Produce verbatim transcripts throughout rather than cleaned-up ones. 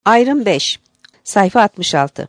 Ayrım beş. Sayfa altmış altı.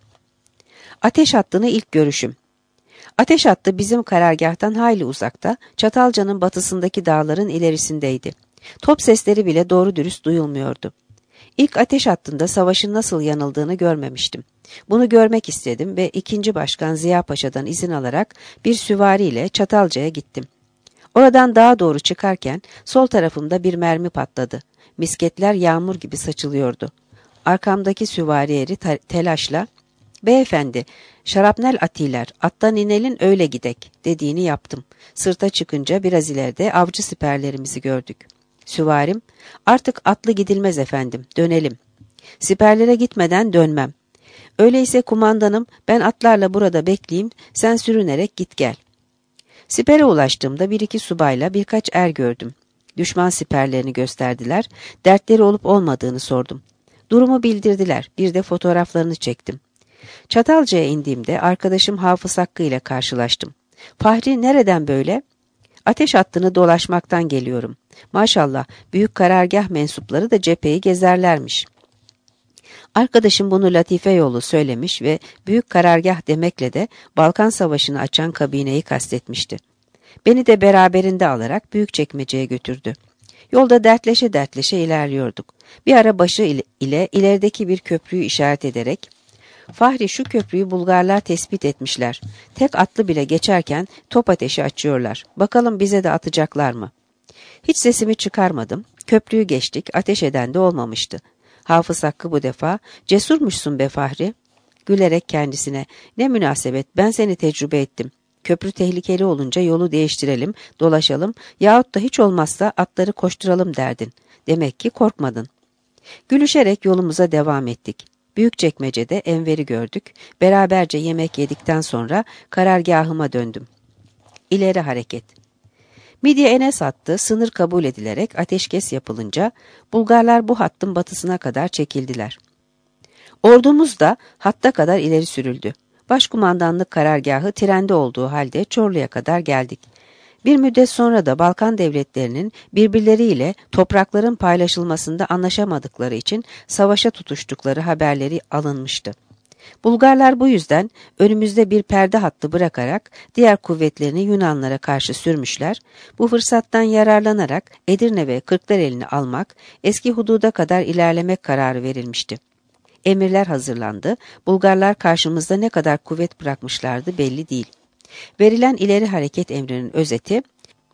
Ateş hattını ilk görüşüm. Ateş hattı bizim karargâhtan hayli uzakta, Çatalca'nın batısındaki dağların ilerisindeydi. Top sesleri bile doğru dürüst duyulmuyordu. İlk ateş hattında savaşın nasıl yanıldığını görmemiştim. Bunu görmek istedim ve ikinci Başkan Ziya Paşa'dan izin alarak bir süvariyle Çatalca'ya gittim. Oradan dağa doğru çıkarken sol tarafımda bir mermi patladı. Misketler yağmur gibi saçılıyordu. Arkamdaki süvari eri telaşla, "Beyefendi, şarapnel atiler, attan inelin öyle gidek," dediğini yaptım. Sırta çıkınca biraz ileride avcı siperlerimizi gördük. Süvarim, "Artık atlı gidilmez efendim, dönelim." "Siperlere gitmeden dönmem." "Öyleyse kumandanım, ben atlarla burada bekleyeyim, sen sürünerek git gel." Sipere ulaştığımda bir iki subayla birkaç er gördüm. Düşman siperlerini gösterdiler, dertleri olup olmadığını sordum. Durumu bildirdiler, bir de fotoğraflarını çektim. Çatalca'ya indiğimde arkadaşım Hafız Hakkı ile karşılaştım. "Fahri nereden böyle?" "Ateş hattını dolaşmaktan geliyorum. Maşallah, büyük karargah mensupları da cepheyi gezerlermiş." Arkadaşım bunu latife yolu söylemiş ve büyük karargah demekle de Balkan Savaşı'nı açan kabineyi kastetmişti. Beni de beraberinde alarak Büyükçekmece'ye götürdü. Yolda dertleşe dertleşe ilerliyorduk. Bir ara başı ile, ile ilerideki bir köprüyü işaret ederek, "Fahri, şu köprüyü Bulgarlar tespit etmişler. Tek atlı bile geçerken top ateşi açıyorlar. Bakalım bize de atacaklar mı?" Hiç sesimi çıkarmadım. Köprüyü geçtik, ateş eden de olmamıştı. Hafız Hakkı bu defa, "Cesurmuşsun be Fahri." Gülerek kendisine, "Ne münasebet, ben seni tecrübe ettim. Köprü tehlikeli olunca yolu değiştirelim, dolaşalım yahut da hiç olmazsa atları koşturalım derdin. Demek ki korkmadın." Gülüşerek yolumuza devam ettik. Büyükçekmece'de Enver'i gördük. Beraberce yemek yedikten sonra karargahıma döndüm. İleri hareket. Midye Enes hattı sınır kabul edilerek ateşkes yapılınca Bulgarlar bu hattın batısına kadar çekildiler. Ordumuz da hatta kadar ileri sürüldü. Başkumandanlık karargahı trende olduğu halde Çorlu'ya kadar geldik. Bir müddet sonra da Balkan devletlerinin birbirleriyle toprakların paylaşılmasında anlaşamadıkları için savaşa tutuştukları haberleri alınmıştı. Bulgarlar bu yüzden önümüzde bir perde hattı bırakarak diğer kuvvetlerini Yunanlara karşı sürmüşler. Bu fırsattan yararlanarak Edirne ve Kırklareli'ni almak, eski hududa kadar ilerlemek kararı verilmişti. Emirler hazırlandı. Bulgarlar karşımızda ne kadar kuvvet bırakmışlardı belli değil. Verilen ileri hareket emrinin özeti,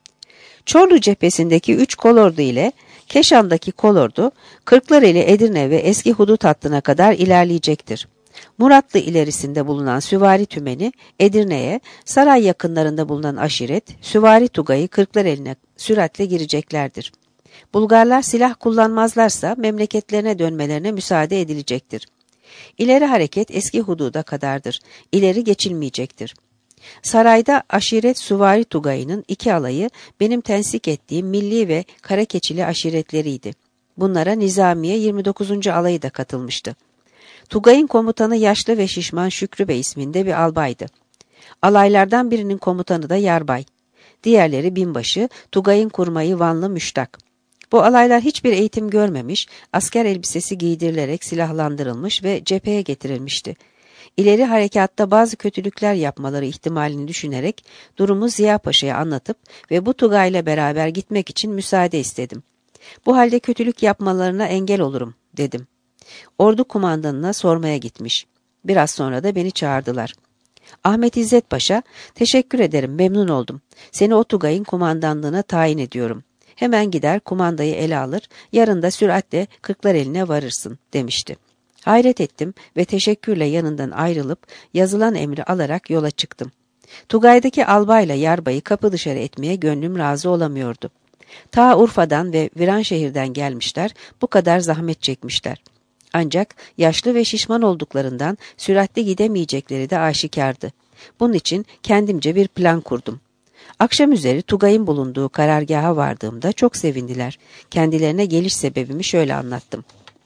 Çorlu cephesindeki üç kolordu ile Keşan'daki kolordu, Kırklareli, Edirne ve eski hudut hattına kadar ilerleyecektir. Muratlı ilerisinde bulunan süvari tümeni Edirne'ye, saray yakınlarında bulunan aşiret, süvari tugayı Kırklareli'ne süratle gireceklerdir. Bulgarlar silah kullanmazlarsa memleketlerine dönmelerine müsaade edilecektir. İleri hareket eski hududa kadardır. İleri geçilmeyecektir. Sarayda aşiret süvari tugayının iki alayı benim tensik ettiğim milli ve karakeçili aşiretleriydi. Bunlara Nizamiye yirmi dokuzuncu alayı da katılmıştı. Tugayın komutanı yaşlı ve şişman Şükrü Bey isminde bir albaydı. Alaylardan birinin komutanı da yarbay. Diğerleri binbaşı, Tugayın kurmayı Vanlı Müştak. Bu alaylar hiçbir eğitim görmemiş, asker elbisesi giydirilerek silahlandırılmış ve cepheye getirilmişti. İleri harekatta bazı kötülükler yapmaları ihtimalini düşünerek durumu Ziya Paşa'ya anlatıp ve bu Tugay'la beraber gitmek için müsaade istedim. "Bu halde kötülük yapmalarına engel olurum," dedim. Ordu kumandanına sormaya gitmiş. Biraz sonra da beni çağırdılar. "Ahmet İzzet Paşa, teşekkür ederim, memnun oldum. Seni o Tugay'ın kumandanlığına tayin ediyorum. Hemen gider kumandayı ele alır, yarın da süratle Kırklareli'ne varırsın," demişti. Hayret ettim ve teşekkürle yanından ayrılıp yazılan emri alarak yola çıktım. Tugay'daki albayla yarbayı kapı dışarı etmeye gönlüm razı olamıyordu. Ta Urfa'dan ve Viranşehir'den gelmişler, bu kadar zahmet çekmişler. Ancak yaşlı ve şişman olduklarından süratle gidemeyecekleri de aşikardı. Bunun için kendimce bir plan kurdum. Akşam üzeri Tugay'ın bulunduğu karargaha vardığımda çok sevindiler. Kendilerine geliş sebebimi şöyle anlattım.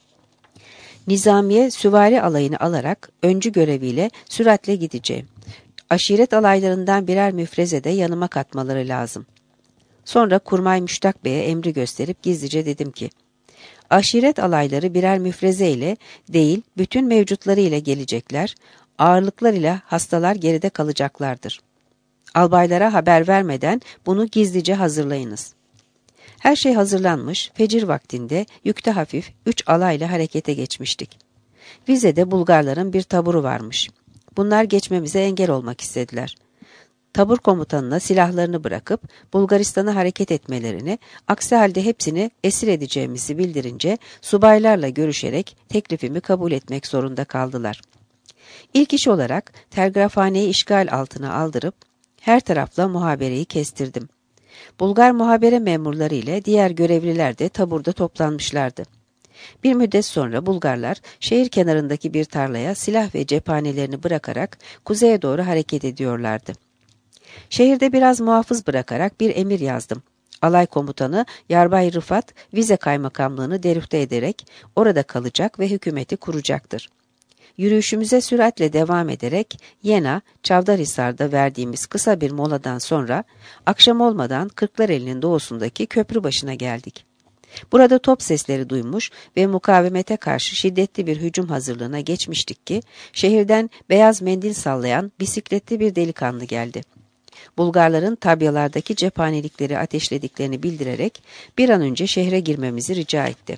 Nizamiye süvari alayını alarak öncü göreviyle süratle gideceğim. Aşiret alaylarından birer müfreze de yanıma katmaları lazım. Sonra Kurmay Müştak Bey'e emri gösterip gizlice dedim ki, Aşiret alayları birer müfreze ile değil, bütün mevcutları ile gelecekler, ağırlıklar ile hastalar geride kalacaklardır. Albaylara haber vermeden bunu gizlice hazırlayınız. Her şey hazırlanmış, fecir vaktinde yükte hafif üç alayla harekete geçmiştik. Vize'de Bulgarların bir taburu varmış. Bunlar geçmemize engel olmak istediler. Tabur komutanına silahlarını bırakıp Bulgaristan'a hareket etmelerini, aksi halde hepsini esir edeceğimizi bildirince subaylarla görüşerek teklifimi kabul etmek zorunda kaldılar. İlk iş olarak telgrafhaneyi işgal altına aldırıp her tarafla muhabereyi kestirdim. Bulgar muhabere memurları ile diğer görevliler de taburda toplanmışlardı. Bir müddet sonra Bulgarlar şehir kenarındaki bir tarlaya silah ve cephanelerini bırakarak kuzeye doğru hareket ediyorlardı. Şehirde biraz muhafız bırakarak bir emir yazdım. Alay komutanı Yarbay Rıfat, Vize kaymakamlığını derüfte ederek orada kalacak ve hükümeti kuracaktır. Yürüyüşümüze süratle devam ederek Yena, Çavdarhisar'da verdiğimiz kısa bir moladan sonra akşam olmadan Kırklareli'nin doğusundaki köprü başına geldik. Burada top sesleri duymuş ve mukavemete karşı şiddetli bir hücum hazırlığına geçmiştik ki şehirden beyaz mendil sallayan bisikletli bir delikanlı geldi. Bulgarların tabyalardaki cephanelikleri ateşlediklerini bildirerek bir an önce şehre girmemizi rica etti.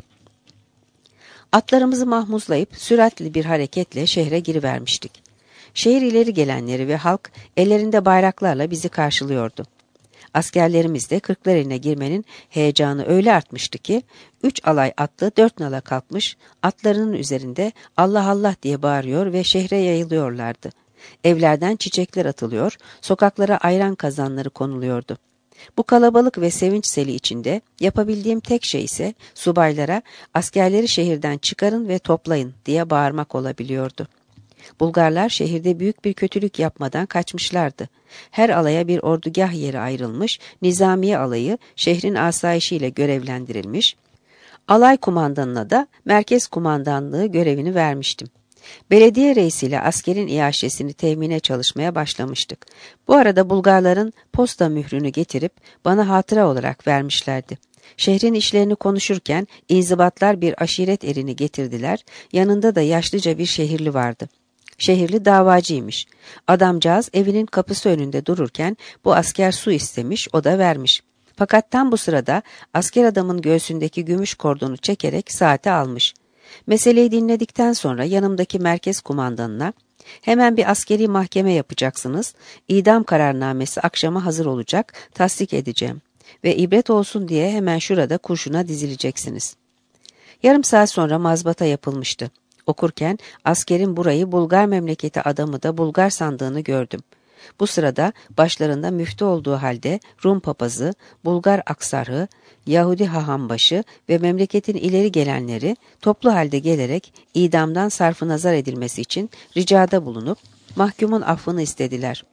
Atlarımızı mahmuzlayıp süratli bir hareketle şehre girivermiştik. Şehir ileri gelenleri ve halk ellerinde bayraklarla bizi karşılıyordu. Askerlerimiz de Kırklareli'ne girmenin heyecanı öyle artmıştı ki, üç alay atlı dört nala kalkmış, atlarının üzerinde Allah Allah diye bağırıyor ve şehre yayılıyorlardı. Evlerden çiçekler atılıyor, sokaklara ayran kazanları konuluyordu. Bu kalabalık ve sevinç seli içinde yapabildiğim tek şey ise subaylara askerleri şehirden çıkarın ve toplayın diye bağırmak olabiliyordu. Bulgarlar şehirde büyük bir kötülük yapmadan kaçmışlardı. Her alaya bir ordugah yeri ayrılmış, Nizamiye alayı şehrin asayişiyle görevlendirilmiş, alay kumandanına da merkez kumandanlığı görevini vermiştim. Belediye reisiyle askerin iaşesini temine çalışmaya başlamıştık. Bu arada Bulgarların posta mührünü getirip bana hatıra olarak vermişlerdi. Şehrin işlerini konuşurken inzibatlar bir aşiret erini getirdiler, yanında da yaşlıca bir şehirli vardı. Şehirli davacıymış. Adamcağız evinin kapısı önünde dururken bu asker su istemiş, o da vermiş. Fakat tam bu sırada asker adamın göğsündeki gümüş kordonu çekerek saate almış. Meseleyi dinledikten sonra yanımdaki merkez kumandanına, hemen bir askeri mahkeme yapacaksınız, idam kararnamesi akşama hazır olacak, tasdik edeceğim ve ibret olsun diye hemen şurada kurşuna dizileceksiniz. Yarım saat sonra mazbata yapılmıştı. Okurken askerin burayı Bulgar memleketi adamı da Bulgar sandığını gördüm. Bu sırada başlarında müftü olduğu halde Rum papazı, Bulgar aksarı, Yahudi hahambaşı ve memleketin ileri gelenleri toplu halde gelerek idamdan sarfı nazar edilmesi için ricada bulunup mahkumun affını istediler.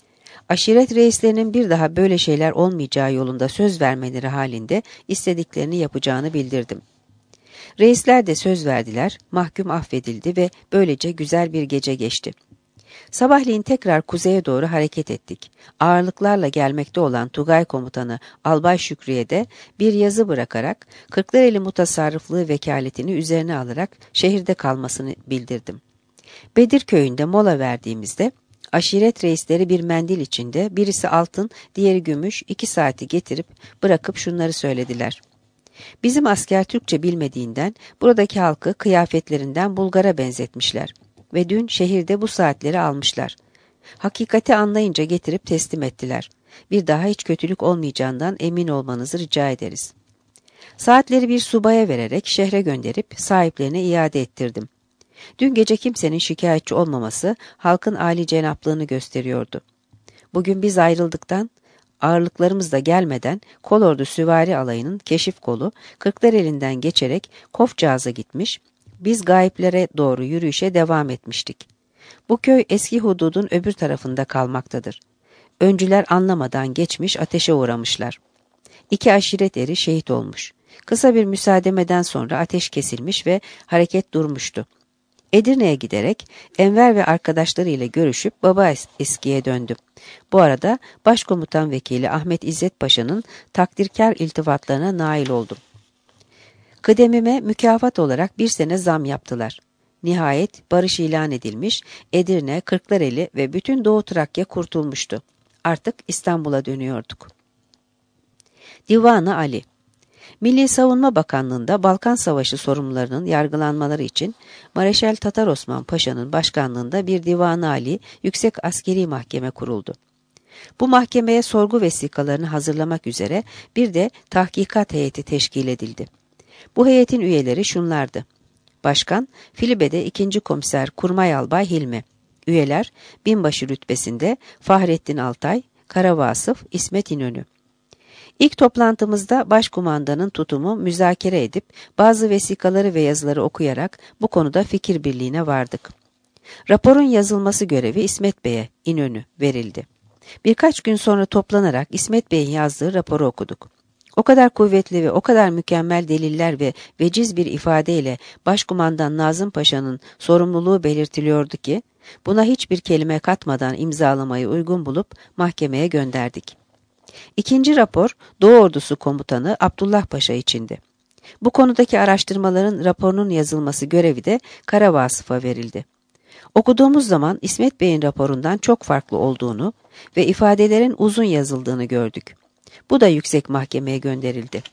Aşiret reislerinin bir daha böyle şeyler olmayacağı yolunda söz vermeleri halinde istediklerini yapacağını bildirdim. Reisler de söz verdiler, mahkum affedildi ve böylece güzel bir gece geçti. Sabahleyin tekrar kuzeye doğru hareket ettik. Ağırlıklarla gelmekte olan Tugay komutanı Albay Şükrü'ye de bir yazı bırakarak Kırklareli mutasarrıflığı vekaletini üzerine alarak şehirde kalmasını bildirdim. Bedir köyünde mola verdiğimizde aşiret reisleri bir mendil içinde birisi altın, diğeri gümüş iki saati getirip bırakıp şunları söylediler. Bizim asker Türkçe bilmediğinden buradaki halkı kıyafetlerinden Bulgar'a benzetmişler ve dün şehirde bu saatleri almışlar. Hakikati anlayınca getirip teslim ettiler. Bir daha hiç kötülük olmayacağından emin olmanızı rica ederiz. Saatleri bir subaya vererek şehre gönderip sahiplerine iade ettirdim. Dün gece kimsenin şikayetçi olmaması halkın âli cenaplığını gösteriyordu. Bugün biz ayrıldıktan, ağırlıklarımız da gelmeden kolordu süvari alayının keşif kolu Kırklareli'nden geçerek Kofcağız'a gitmiş, biz gayiplere doğru yürüyüşe devam etmiştik. Bu köy eski hududun öbür tarafında kalmaktadır. Öncüler anlamadan geçmiş ateşe uğramışlar. İki aşiret eri şehit olmuş. Kısa bir müsaademeden sonra ateş kesilmiş ve hareket durmuştu. Edirne'ye giderek Enver ve arkadaşları ile görüşüp Baba Eski'ye döndüm. Bu arada Başkomutan Vekili Ahmet İzzet Paşa'nın takdirkar iltifatlarına nail oldum. Kıdemime mükafat olarak bir sene zam yaptılar. Nihayet barış ilan edilmiş, Edirne, Kırklareli ve bütün Doğu Trakya kurtulmuştu. Artık İstanbul'a dönüyorduk. Divanı Ali. Milli Savunma Bakanlığı'nda Balkan Savaşı sorumlularının yargılanmaları için Mareşal Tatar Osman Paşa'nın başkanlığında bir Divanı Ali Yüksek Askeri Mahkeme kuruldu. Bu mahkemeye sorgu vesikalarını hazırlamak üzere bir de tahkikat heyeti teşkil edildi. Bu heyetin üyeleri şunlardı: Başkan, Filibe'de ikinci Komiser Kurmay Albay Hilmi. Üyeler, binbaşı rütbesinde Fahrettin Altay, Karavasıf, İsmet İnönü. İlk toplantımızda başkumandanın tutumu müzakere edip bazı vesikaları ve yazıları okuyarak bu konuda fikir birliğine vardık. Raporun yazılması görevi İsmet Bey'e, İnönü, verildi. Birkaç gün sonra toplanarak İsmet Bey'in yazdığı raporu okuduk. O kadar kuvvetli ve o kadar mükemmel deliller ve veciz bir ifadeyle Başkumandan Nazım Paşa'nın sorumluluğu belirtiliyordu ki, buna hiçbir kelime katmadan imzalamayı uygun bulup mahkemeye gönderdik. İkinci rapor Doğu Ordusu Komutanı Abdullah Paşa içindi. Bu konudaki araştırmaların raporunun yazılması görevi de Karavasıf'a verildi. Okuduğumuz zaman İsmet Bey'in raporundan çok farklı olduğunu ve ifadelerin uzun yazıldığını gördük. Bu da yüksek mahkemeye gönderildi.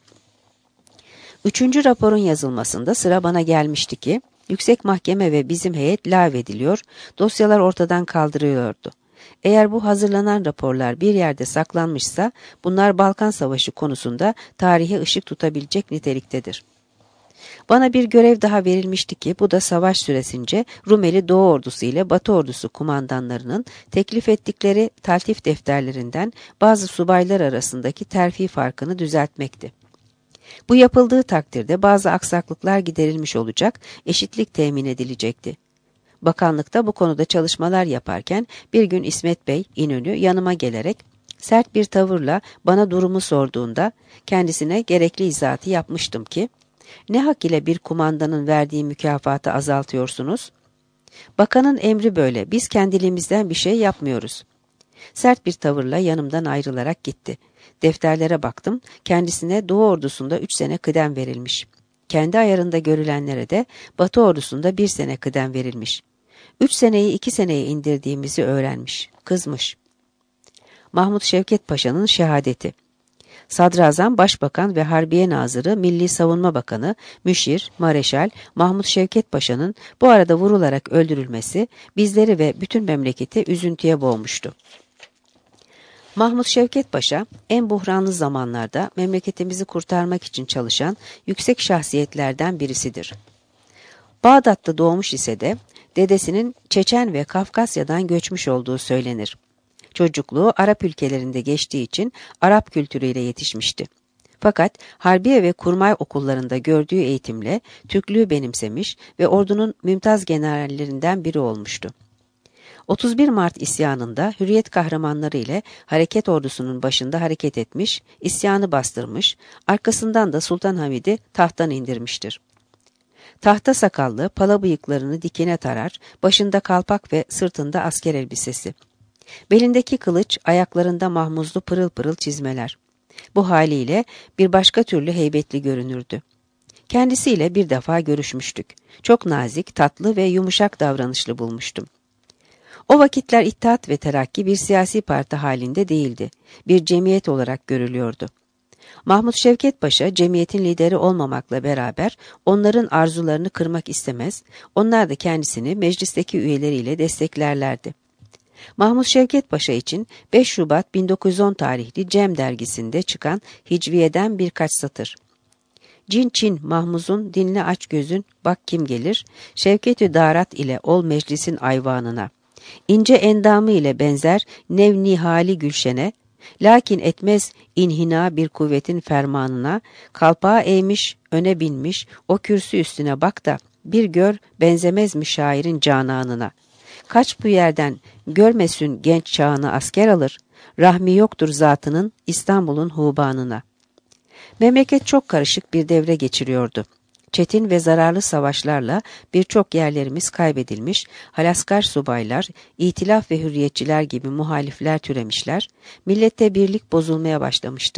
Üçüncü raporun yazılmasında sıra bana gelmişti ki, yüksek mahkeme ve bizim heyet lağvediliyor, dosyalar ortadan kaldırılıyordu. Eğer bu hazırlanan raporlar bir yerde saklanmışsa, bunlar Balkan Savaşı konusunda tarihe ışık tutabilecek niteliktedir. Bana bir görev daha verilmişti ki, bu da savaş süresince Rumeli Doğu Ordusu ile Batı Ordusu kumandanlarının teklif ettikleri taltif defterlerinden bazı subaylar arasındaki terfi farkını düzeltmekti. Bu yapıldığı takdirde bazı aksaklıklar giderilmiş olacak, eşitlik temin edilecekti. Bakanlıkta bu konuda çalışmalar yaparken bir gün İsmet Bey, İnönü yanıma gelerek sert bir tavırla bana durumu sorduğunda kendisine gerekli izahatı yapmıştım ki, ne hak ile bir kumandanın verdiği mükafatı azaltıyorsunuz? Bakanın emri böyle, biz kendiliğimizden bir şey yapmıyoruz. Sert bir tavırla yanımdan ayrılarak gitti. Defterlere baktım, kendisine Doğu Ordusu'nda üç sene kıdem verilmiş. Kendi ayarında görülenlere de Batı Ordusu'nda bir sene kıdem verilmiş. Üç seneyi iki seneye indirdiğimizi öğrenmiş, kızmış. Mahmut Şevket Paşa'nın şehadeti. Sadrazam, Başbakan ve Harbiye Nazırı, Milli Savunma Bakanı, Müşir, Mareşal, Mahmut Şevket Paşa'nın bu arada vurularak öldürülmesi bizleri ve bütün memleketi üzüntüye boğmuştu. Mahmut Şevket Paşa, en buhranlı zamanlarda memleketimizi kurtarmak için çalışan yüksek şahsiyetlerden birisidir. Bağdat'ta doğmuş ise de dedesinin Çeçen ve Kafkasya'dan göçmüş olduğu söylenir. Çocukluğu Arap ülkelerinde geçtiği için Arap kültürüyle yetişmişti. Fakat Harbiye ve Kurmay okullarında gördüğü eğitimle Türklüğü benimsemiş ve ordunun mümtaz generallerinden biri olmuştu. otuz bir Mart isyanında Hürriyet kahramanları ile hareket ordusunun başında hareket etmiş, isyanı bastırmış, arkasından da Sultan Hamid'i tahttan indirmiştir. Tahta sakallı, pala bıyıklarını dikine tarar, başında kalpak ve sırtında asker elbisesi. Belindeki kılıç, ayaklarında mahmuzlu pırıl pırıl çizmeler. Bu haliyle bir başka türlü heybetli görünürdü. Kendisiyle bir defa görüşmüştük. Çok nazik, tatlı ve yumuşak davranışlı bulmuştum. O vakitler İttihat ve Terakki bir siyasi parti halinde değildi. Bir cemiyet olarak görülüyordu. Mahmut Şevket Paşa cemiyetin lideri olmamakla beraber onların arzularını kırmak istemez, onlar da kendisini meclisteki üyeleriyle desteklerlerdi. Mahmut Şevket Paşa için beş Şubat bin dokuz yüz on tarihli Cem dergisinde çıkan Hicviye'den birkaç satır. Cin Çin Mahmuz'un dinle aç gözün, bak kim gelir, Şevket-ü Darat ile ol meclisin ayvanına. İnce endamı ile benzer nev nihali gülşene, lakin etmez inhina bir kuvvetin fermanına, kalpağı eğmiş, öne binmiş, o kürsü üstüne bak da bir gör benzemez mi şairin cananına. Kaç bu yerden görmesün genç çağını asker alır, rahmi yoktur zatının İstanbul'un hubanına. Memleket çok karışık bir devre geçiriyordu. Çetin ve zararlı savaşlarla birçok yerlerimiz kaybedilmiş, halaskar subaylar, itilaf ve hürriyetçiler gibi muhalifler türemişler, millette birlik bozulmaya başlamıştı.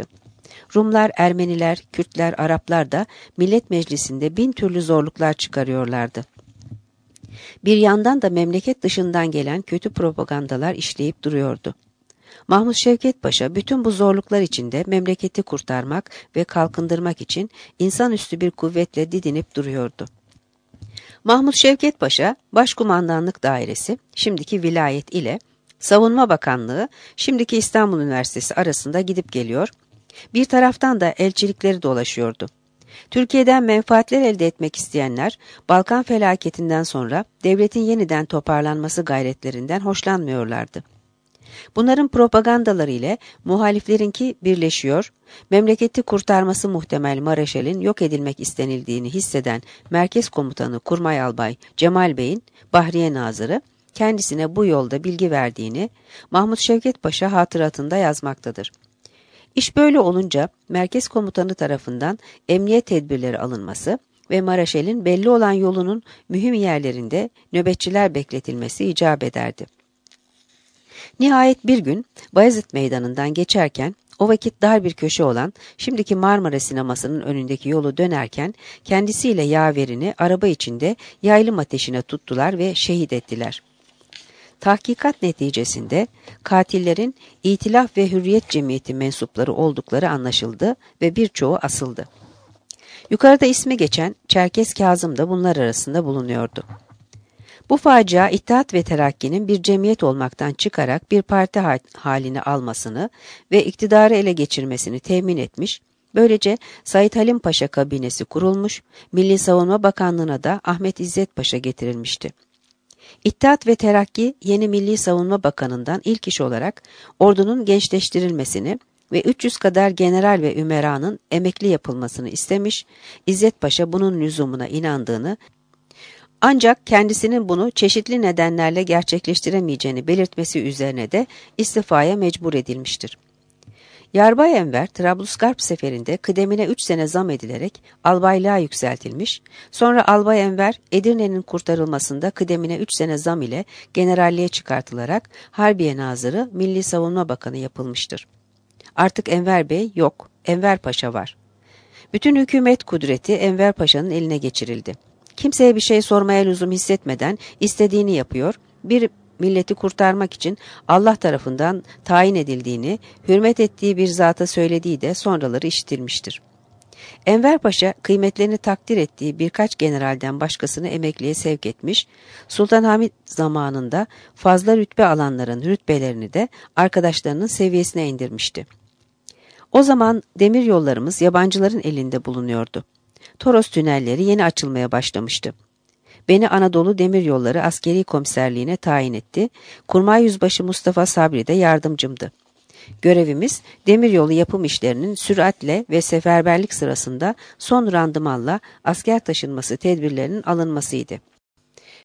Rumlar, Ermeniler, Kürtler, Araplar da Millet Meclisi'nde bin türlü zorluklar çıkarıyorlardı. Bir yandan da memleket dışından gelen kötü propagandalar işleyip duruyordu. Mahmut Şevket Paşa bütün bu zorluklar içinde memleketi kurtarmak ve kalkındırmak için insanüstü bir kuvvetle didinip duruyordu. Mahmut Şevket Paşa, Başkumandanlık Dairesi, şimdiki vilayet ile Savunma Bakanlığı, şimdiki İstanbul Üniversitesi arasında gidip geliyor, bir taraftan da elçilikleri dolaşıyordu. Türkiye'den menfaatler elde etmek isteyenler, Balkan felaketinden sonra devletin yeniden toparlanması gayretlerinden hoşlanmıyorlardı. Bunların propagandaları ile muhaliflerinki birleşiyor, memleketi kurtarması muhtemel Maraşal'in yok edilmek istenildiğini hisseden Merkez Komutanı Kurmay Albay Cemal Bey'in Bahriye Nazırı, kendisine bu yolda bilgi verdiğini Mahmut Şevket Paşa hatıratında yazmaktadır. İş böyle olunca Merkez Komutanı tarafından emniyet tedbirleri alınması ve Maraşal'in belli olan yolunun mühim yerlerinde nöbetçiler bekletilmesi icap ederdi. Nihayet bir gün Bayezid Meydanı'ndan geçerken o vakit dar bir köşe olan şimdiki Marmara Sineması'nın önündeki yolu dönerken kendisiyle yaverini araba içinde yaylım ateşine tuttular ve şehit ettiler. Tahkikat neticesinde katillerin İtilaf ve Hürriyet Cemiyeti mensupları oldukları anlaşıldı ve birçoğu asıldı. Yukarıda ismi geçen Çerkes Kazım da bunlar arasında bulunuyordu. Bu facia İttihat ve Terakki'nin bir cemiyet olmaktan çıkarak bir parti halini almasını ve iktidarı ele geçirmesini temin etmiş, böylece Said Halim Paşa kabinesi kurulmuş, Milli Savunma Bakanlığı'na da Ahmet İzzet Paşa getirilmişti. İttihat ve Terakki yeni Milli Savunma Bakanı'ndan ilk iş olarak ordunun gençleştirilmesini ve üç yüz kadar general ve ümeranın emekli yapılmasını istemiş, İzzet Paşa bunun lüzumuna inandığını, ancak kendisinin bunu çeşitli nedenlerle gerçekleştiremeyeceğini belirtmesi üzerine de istifaya mecbur edilmiştir. Yarbay Enver, Trablusgarp seferinde kıdemine üç sene zam edilerek albaylığa yükseltilmiş, sonra Albay Enver, Edirne'nin kurtarılmasında kıdemine üç sene zam ile generalliğe çıkartılarak Harbiye Nazırı, Milli Savunma Bakanı yapılmıştır. Artık Enver Bey yok, Enver Paşa var. Bütün hükümet kudreti Enver Paşa'nın eline geçirildi. Kimseye bir şey sormaya lüzum hissetmeden istediğini yapıyor, bir milleti kurtarmak için Allah tarafından tayin edildiğini, hürmet ettiği bir zata söylediği de sonraları işitilmiştir. Enver Paşa kıymetlerini takdir ettiği birkaç generalden başkasını emekliye sevk etmiş, Sultan Hamid zamanında fazla rütbe alanların rütbelerini de arkadaşlarının seviyesine indirmişti. O zaman demir yollarımız yabancıların elinde bulunuyordu. Toros tünelleri yeni açılmaya başlamıştı. Beni Anadolu Demiryolları Askeri Komiserliğine tayin etti. Kurmay Yüzbaşı Mustafa Sabri de yardımcımdı. Görevimiz demiryolu yapım işlerinin süratle ve seferberlik sırasında son randımanla asker taşınması tedbirlerinin alınmasıydı.